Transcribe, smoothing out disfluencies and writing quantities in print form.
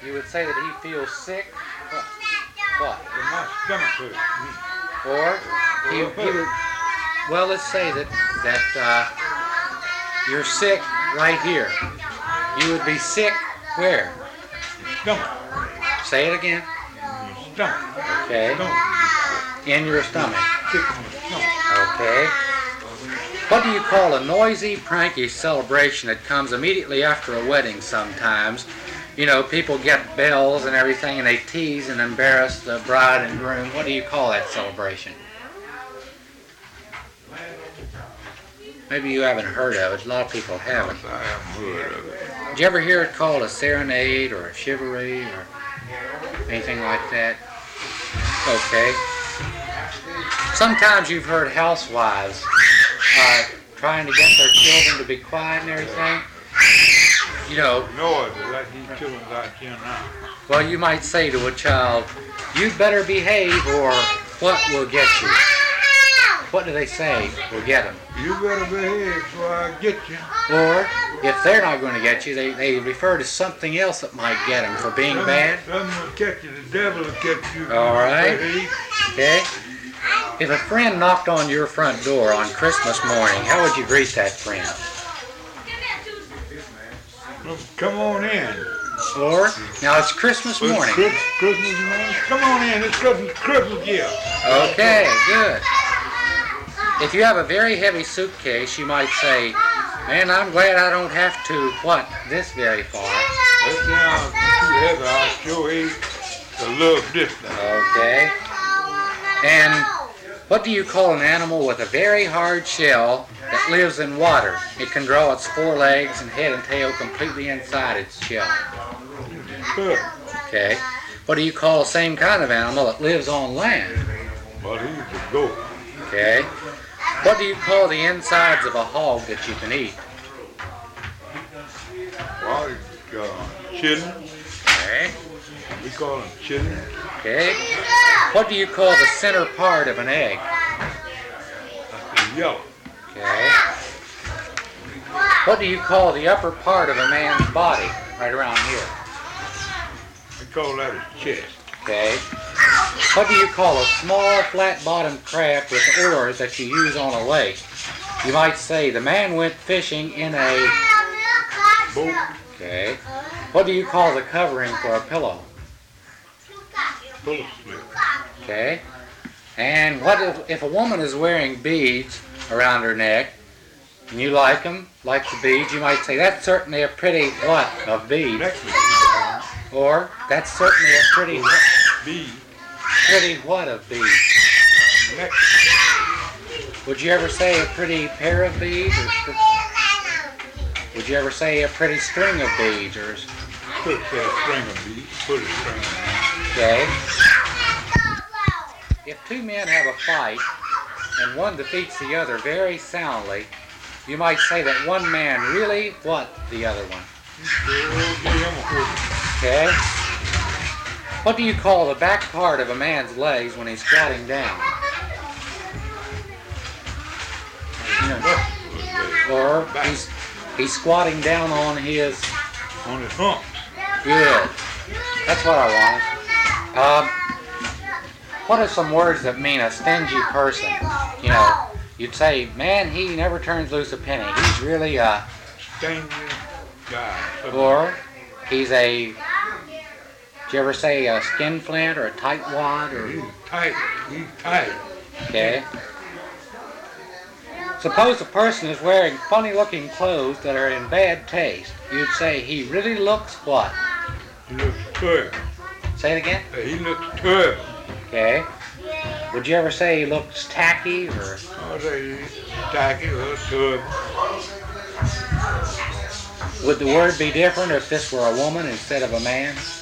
You would say that he feels sick. What? My stomach hurts. Or he would. Well, let's say that you're sick right here. You would be sick where? Stomach. Say it again. Stomach. Okay. Stomach. In your stomach. Sick in my stomach. Okay. What do you call a noisy, pranky celebration that comes immediately after a wedding sometimes? You know, people get bells and everything and they tease and embarrass the bride and groom. What do you call that celebration? Maybe you haven't heard of it. A lot of people haven't. I haven't heard of it. Did you ever hear it called a serenade or a chivalry or anything like that? Okay. Sometimes you've heard housewives trying to get their children to be quiet and everything. You know. Noise like these children out here now. Well, you might say to a child, "You'd better behave or what will get you?" What do they say will get them? You better behave so I get you. Or, if they're not going to get you, they refer to something else that might get them for being bad. Something will catch you. The devil will catch you. All right. Okay. If a friend knocked on your front door on Christmas morning, how would you greet that friend? Well, come on in. Or, now it's Christmas morning. Christmas morning. Come on in. It's Christmas gift. Okay, good. If you have a very heavy suitcase, you might say, "Man, I'm glad I don't have to, this very far." That sounds too heavy. I sure hate a little distance. Okay. And what do you call an animal with a very hard shell that lives in water? It can draw its forelegs and head and tail completely inside its shell. Good. Okay. What do you call the same kind of animal that lives on land? Well, he's a goat. Okay. What do you call the insides of a hog that you can eat? Well, chitlins. Okay. We call them chitlins. Okay. What do you call the center part of an egg? That's the yellow. Okay. What do you call the upper part of a man's body? Right around here. We call that his chest. Okay. What do you call a small, flat-bottomed craft with oars that you use on a lake? You might say the man went fishing in a boat. Okay. What do you call the covering for a pillow? Pillow slip. Okay. And what if a woman is wearing beads around her neck, and you like them, like the beads, you might say that's certainly a pretty what of beads. Or that's certainly a pretty bead. Pretty what of beads? Would you ever say a pretty pair of beads? Or would you ever say a pretty string of beads? Or Put a string of beads. Put a string of beads. Okay. If two men have a fight and one defeats the other very soundly, you might say that one man really what the other one. Okay. What do you call the back part of a man's legs when he's squatting down? You know, or he's squatting down on his humps. Good. That's what I want. What are some words that mean a stingy person? You know, you'd say, "Man, he never turns loose a penny. He's really a stingy guy." Or he's a. Did you ever say a skinflint or a tightwad? Or he's tight. He's tight. Okay. Suppose a person is wearing funny-looking clothes that are in bad taste. You'd say he really looks what? He looks terrible. Say it again. He looks terrible. Okay. Would you ever say he looks tacky or? I'd say tacky or terrible. Would the word be different if this were a woman instead of a man?